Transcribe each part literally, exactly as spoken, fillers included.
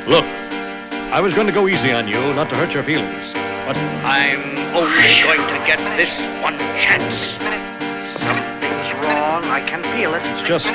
Look, I was going to go easy on you, not to hurt your feelings, but I'm only going to get this one chance. Something's wrong, I can feel it. It's just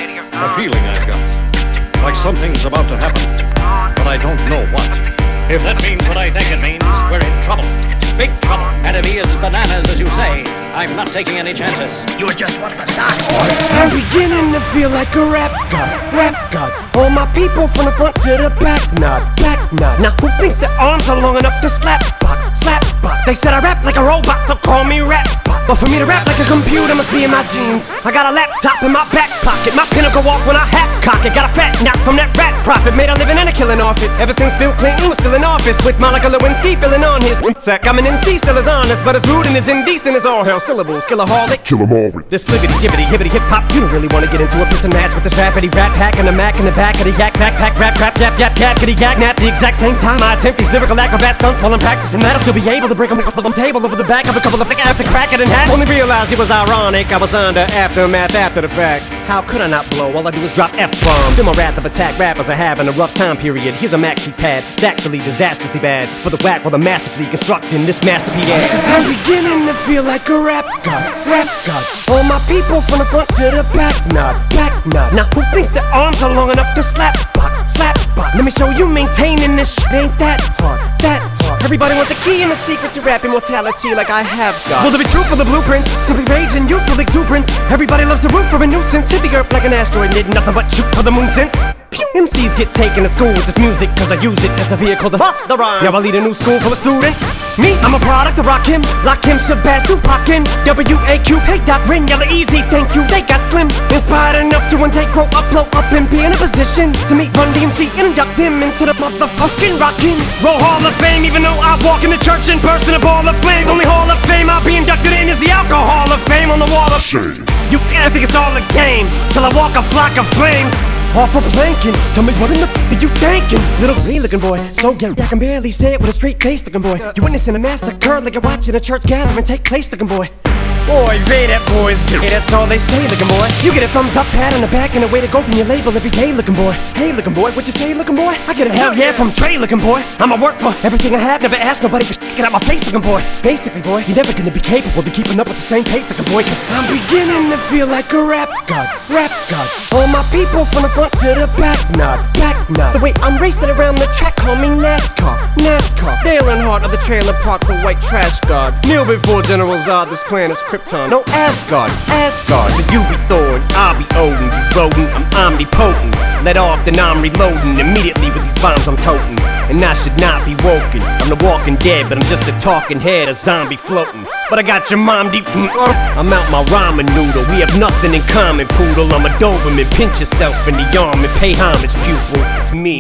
a feeling I've got, like something's about to happen, but I don't know what. If that means what I think it means, we're in trouble. Big trouble. And if he is bananas, as you say, I'm not taking any chances. You just want the dark order. I'm beginning to feel like a rap god, rap god. All my people from the front to the back, nod, back nod. Now who thinks their arms are long enough to slap box, slap box? They said I rap like a robot, so call me rap bot. But for me to rap like a computer must be in my genes. I got a laptop in my back pocket, my pinnacle walk when I hat cock it. Got a fat knock from that rat profit, made a living and a killing off it. Ever since Bill Clinton was still in office, with Monica Lewinsky filling on his sack. I'm an M C, still as honest, but as rude and as indecent as all hell. Syllables, killaholic, kill 'em all. This sliggity, gibbity, hibbity, hip hop. You don't really wanna get into a piss and match with this rappity rat pack and the Mac in the back of the yak backpack, rap, rap, yap, yap, yap, kitty, yak, nap. The exact same time I attempt these lyrical acrobat stunts while I'm practicing that, I'll still be able to break them off the table over the back of a couple of thick after crack it in half. Only realized it was ironic, I was under aftermath after the fact. How could I not blow? All I do is drop F-bombs. Feel my wrath of attack rappers are having a rough time period. Here's a maxi pad, it's actually disastrously bad for the whack while I'm masterfully constructing this masterpiece. Cause I'm beginning to feel like a rap god, rap god. All my people from the front to the back, nod, back nod. Now who thinks their arms are long enough to slap box, slap box? Let me show you maintaining this shit ain't that hard, that hard. Everybody want the key and the secret to rap immortality like I have got. Will there be truth for the blueprints? Simply rage and youthful exuberance. Everybody loves to root for a nuisance. Hit the earth like an asteroid, did nothing but shoot for the moon since. M Cs get taken to school with this music, cause I use it as a vehicle to bust the rhyme. Now I lead a new school full of students. Me, I'm a product of Rakim, Lakim, Shabazz, Tupac, and W A Q. Hey Doc, Rin, Yella Easy, thank you, they got slim. Inspired enough to one day grow up, blow up, and be in a position to meet Run D M C and induct them into the motherfucking Rockin' Roll Hall of Fame. Even though I walk in the church in person, a ball of flames. Only Hall of Fame I'll be inducted in is the Alcohol of Fame on the wall of shame. You think it's all a game, till I walk a flock of flames off a planking. Tell me what in the f*** are you thinking? Little green looking boy, so young I can barely say it with a straight face looking boy. You witnessing a massacre like you're watching a church gathering take place looking boy. Boy, they that boys gay, that's all they say looking boy. You get a thumbs up, pat on the back, and a way to go from your label every day looking boy. Hey looking boy, what you say looking boy? I get a hell yeah from Trey looking boy. I'ma work for everything I have, never ask nobody for shit, get out my face looking boy. Basically boy, you're never gonna be capable of keeping up with the same pace looking boy. Cause I'm beginning to feel like a rap god, rap god. All my people from the front to the back, nod, back nod. The way I'm racing around the track, call me NASCAR, NASCAR. Dale Earnhardt of the trailer park, the white trash god. Kneel before General Zod, this planet's Krypton. No Asgard, Asgard. So you be Thor and I'll be Odin. You rodent, I'm omnipotent. Let off, then I'm reloading. Immediately with these bombs I'm toting. And I should not be woken. I'm the walking dead, but I'm just a talking head, a zombie floating. But I got your mom deep. I'm out my ramen noodle. We have nothing in common, poodle. I'm a Doberman. Pinch yourself in the arm and pay homage, pupil. It's me.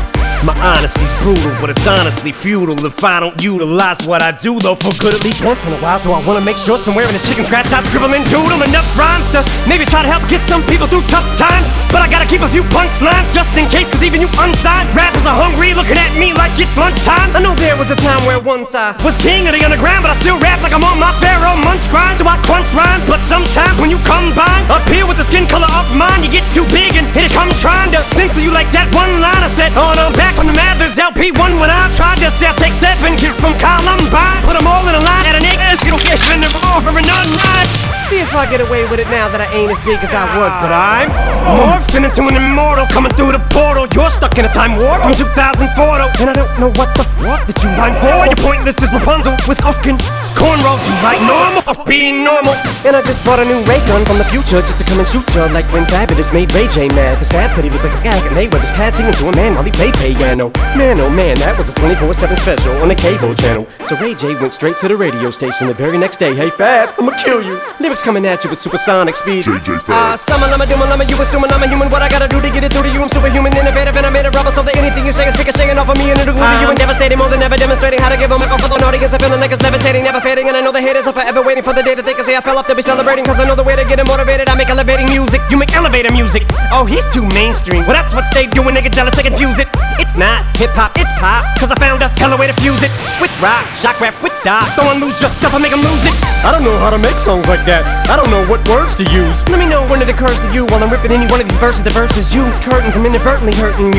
My honesty's brutal, but it's honestly futile if I don't utilize what I do, though, for good at least once in a while. So I wanna make sure somewhere in the chicken scratch I scribble and doodle enough rhymes to maybe try to help get some people through tough times. But I gotta keep a few punchlines just in case, cause even you unsigned rappers are hungry, looking at me like it's lunchtime. I know there was a time where once I was king of the underground, but I still rap like I'm on my Pharaoh Munch grind. So I crunch rhymes, but sometimes when you combine up here with the skin color of mine, you get too big and here it comes trying to censor you like that one line I said. Oh no, back from the Mathers L P one when I tried to sell take seven kids from Columbine. Put them all in a line at an X, it'll get in the over and unride. See if I get away with it now that I ain't as big as I was, but I'm morphing into an immortal coming through the portal. You're stuck in a time warp from two thousand four though, and I don't know what the fuck that you rhyme for. You're pointless as Rapunzel with Ufkin cornrows. You like normal of being normal. And I just bought a new ray gun from the future just to come and shoot you like when Fabulous made Ray J mad. Cause Fab said he looked like a fag and Mayweather's pad singing to a man while he played piano. Man oh man, that was a twenty-four seven special on the cable channel. So Ray J went straight to the radio station the very next day. Hey Fab, I'ma kill you. Lyrics coming at you with supersonic speed. J J Fab. Ah, uh, summon, I'm a doom, I'm a you assuming I'm a human. What I gotta do to get it through to you? I'm superhuman, innovative, and I made a rubber so that anything you say is ricocheting off of me and it'll glue to you and devastating more than ever, demonstrating how to give a microphone to an audience. I'm feeling like it's levitating, never fading, and I know the haters are forever waiting for the day that they can say I fell off. They'll be celebrating, cause I know the way to get them motivated. I make elevating music, you make elevator music. Oh, he's too mainstream. Well, that's what they do when they get jealous, they confuse it. It's not hip-hop, it's pop, cause I found a hella way to fuse it. With rock, shock rap, with doc. Don't lose yourself, I make them lose it. I don't know how to make songs like that. I don't know what words to use. Let me know when it occurs to you while I'm ripping any one of these verses. The verses you, it's curtains, I'm inadvertently hurting you. I'm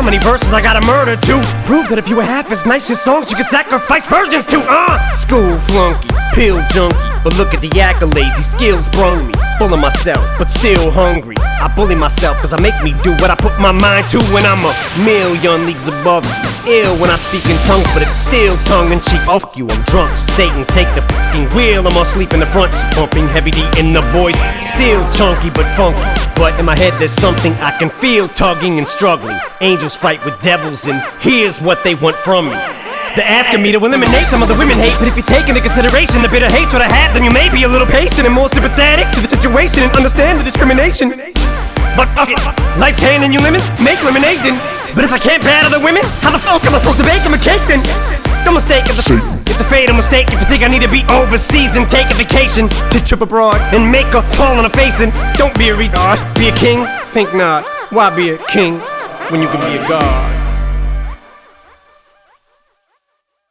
many verses I gotta murder to prove that if you were half as nice as songs you could sacrifice virgins to. Uh, school flunky, pill junkie, but look at the accolades, these skills brung me. Full of myself, but still hungry. I bully myself cause I make me do what I put my mind to. When I'm a million leagues above you, ill when I speak in tongues, but it's still tongue-in-cheek. Fuck you, I'm drunk, so Satan take the fucking wheel. I'm asleep in the front seat, pumping heavy D in the boys. Still chunky but funky, but in my head there's something I can feel tugging and struggling. Angels fight with devils and here's what they want from me. They're asking me to eliminate some of the women hate, but if you take into consideration the bitter hatred I had, then you may be a little patient and more sympathetic to the situation and understand the discrimination. But fuck it, life's handing you lemons, make lemonade then. But if I can't bear other women, how the fuck am I supposed to bake them a cake then? No mistake, it's a, it's a fatal mistake if you think I need to be overseas and take a vacation to trip abroad and make a fall on a face. And don't be a retard, be a king. Think not, why be a king when you can be a god?